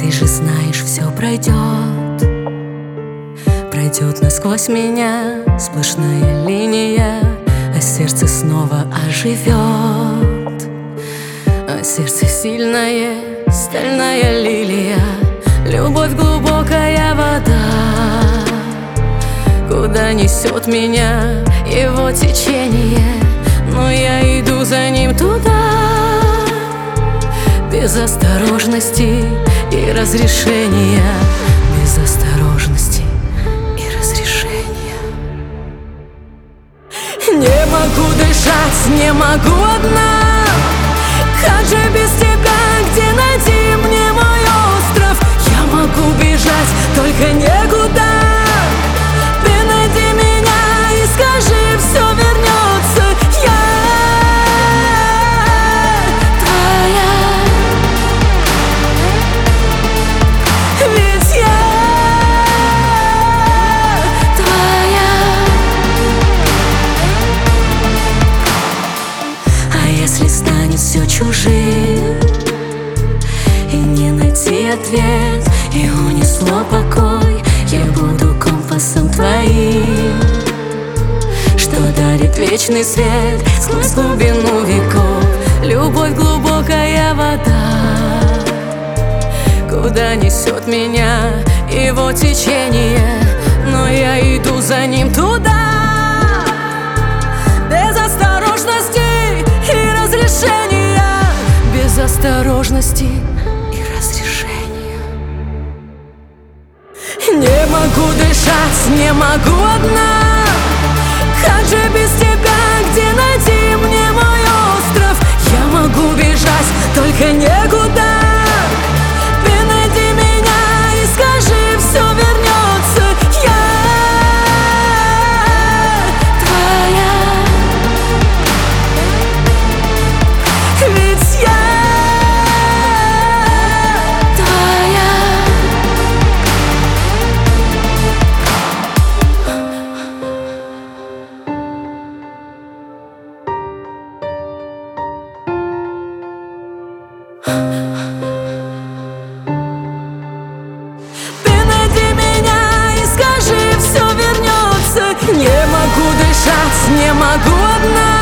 Ты же знаешь, все пройдет, пройдет насквозь меня сплошная линия, а сердце снова оживет. А сердце сильное, стальная лилия, любовь глубокая вода. Куда несет меня его течение, но я иду за ним туда. Без осторожности и разрешения, без осторожности и разрешения. Не могу дышать, не могу одна. Как же без тебя, где найти мне мой остров? Я могу бежать, только некуда. Ты найди меня и скажи, все вернется. Я твоя, ведь я твоя. А если станет все чужим и не найти ответ, и унесло покой, я буду компасом твоим, что дарит вечный свет сквозь глубину веков. Любовь глубокая вода, куда несет меня его течение, но я иду за ним туда. Без осторожности и разрешения, без осторожности и разрешения. Не могу дышать, не могу одна. Как же без тебя, где найти мне мой остров? Я могу бежать, только некуда. Ты найди меня и скажи, все вернется. Я твоя, ведь я твоя. Ты найди меня и скажи, все вернется. Не могу дышать, не могу одна.